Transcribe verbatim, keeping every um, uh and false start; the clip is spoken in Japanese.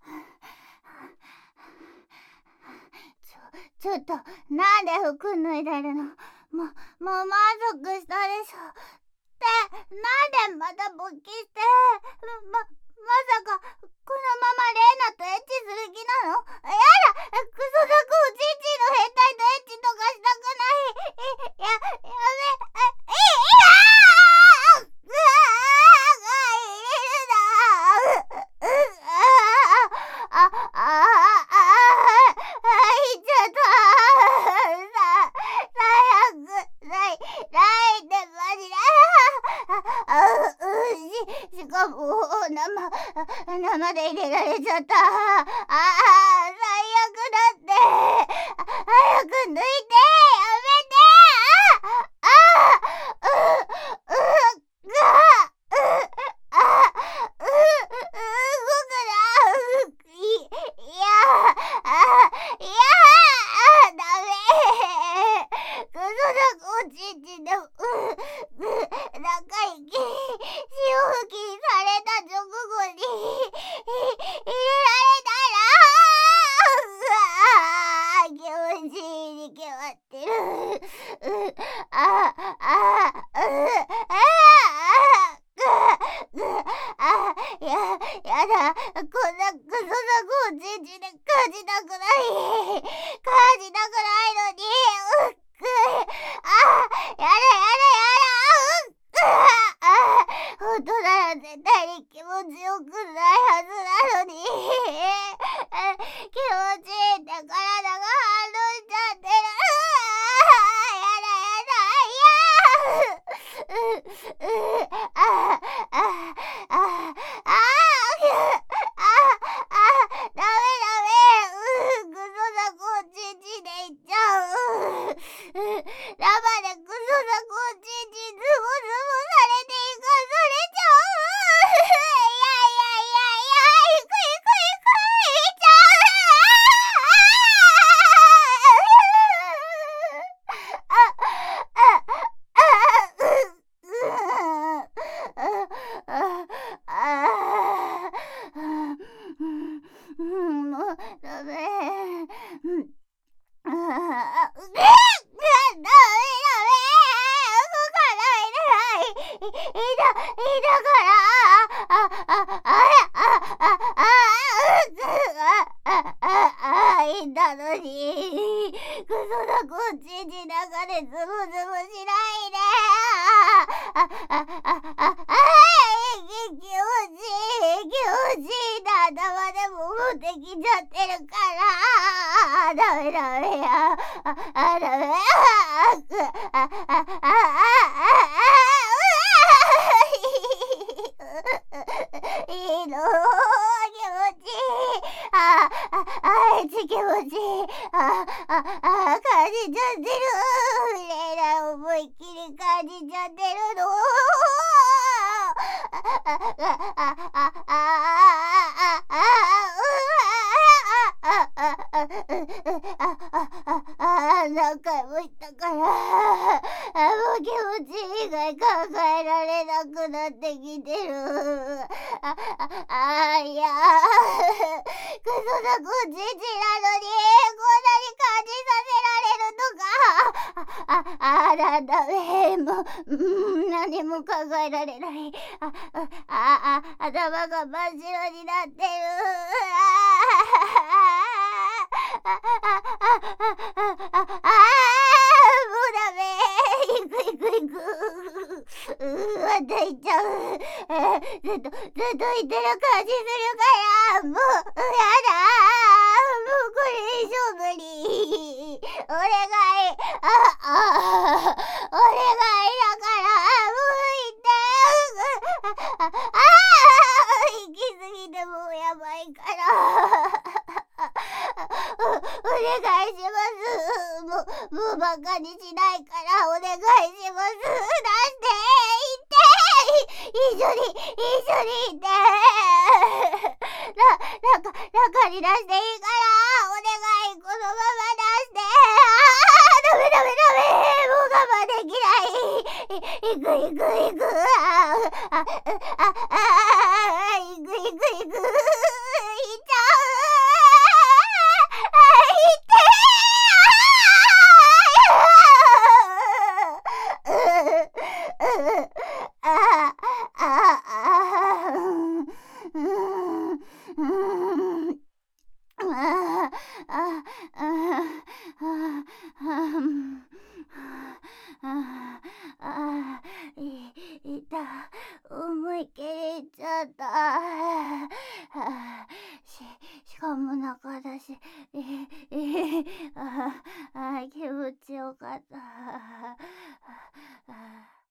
ちょ、ちょっと、なんで服脱いでるの？もう、もう満足したでしょ。って、なんでまた勃起して、ま、まさか、このままレイナとエッチする気なの？やだ！クソザコおちんちんの変態とエッチとかしたくない。や、やめ、え、い、いやー！うわー！入れるなー！う、う、あー！あ、あー、あー、入っちゃったー！さ、最悪、ない、ないってマジで、あ、あ、う、し、しかも、生、生で入れられちゃった。ああ、最悪だって。早く抜いて、やめて。ああ、あ、う、う、が、う、あ、う、う、動くな。い、いや、あ、いや、ダメ。クソだこちんちんで、う、う、中息、潮吹きされた直後に、入れられたら、うわー、気持ちいいに決まってる。う、あ、あ、う、あ、ぐ、ぐ、あ、や、やだ。こんなクソザコおちんちんで感じたくない。感じたくないのに、うっく、あ、やだやだやだ、うっく、あ、本当なら絶対に気持ちよくないはずなのに、気持ちいいって体が反応しちゃってる。やだやだ、いやー、う、う、あ、あ、あ、あ、あ、あ、ダメダメ、う、クソザコおちんちんでいっちゃう。う、生でクソザコおちんちんズボズボされていかされちゃう。いやいやいやいや、いくいくいくいっちゃう。あ、あ、あ、あ、あ、うん、もうダメ。ああ、うげー！ダメダメ！動かないでない！い、いた、いたから！あ、あ、あ、あ、あ、あ、あ、あ、あ、あ、いたのに。クソだこっちんち中でズブズブしないで！あ、あ、あ、あ、あ、あ、気持ちいい、気持ちいいんだ。頭でも持ってきちゃってるから。ダメダメや。あ、あ、ダメ。あ、あ、あ、あ、あ、あ、いいの、気持ちいい。あ、あ、あ、エッチ気持ちいい。あ、あ、あ、感じちゃってる。レイラ思いっきり感じちゃってるの。あ、あ、あ、あ、あ、あ、あ、あ、あ、何回も言ったから、もう気持ち以外考えられなくなってきてる。あ、あ、あ、いや、クソなこっちんちなのに、こんなに感じさせられるとか。あ、あ、あ、だ、ダメ。もう、うん、何も考えられない。あ、あ、あ、頭が真っ白になってる。あ、あ、あ、あ、あ、あ、あ、もうダメ。いくいくいく。うー、また行っちゃう。ずっと、ずっと言ってる感じするから、もう、やだ。もうこれ以上無理。お願い。あ、あ、お願いだから、もう行って。あ、あ、あ、行き過ぎてもうやばいから。お、お願いします。もう、もうバカにしないからお願いします。出して行って一緒に、一緒に行って。な、なんか、中に出していいからお願い、このまま出して。あー、ダメダメダメ。もう我慢できない。い、行く行く行く。あ、あ、あ、あ、あ、行く行く行く。行っちゃう。 かも中だし、えええああ気持ちよかった。ああ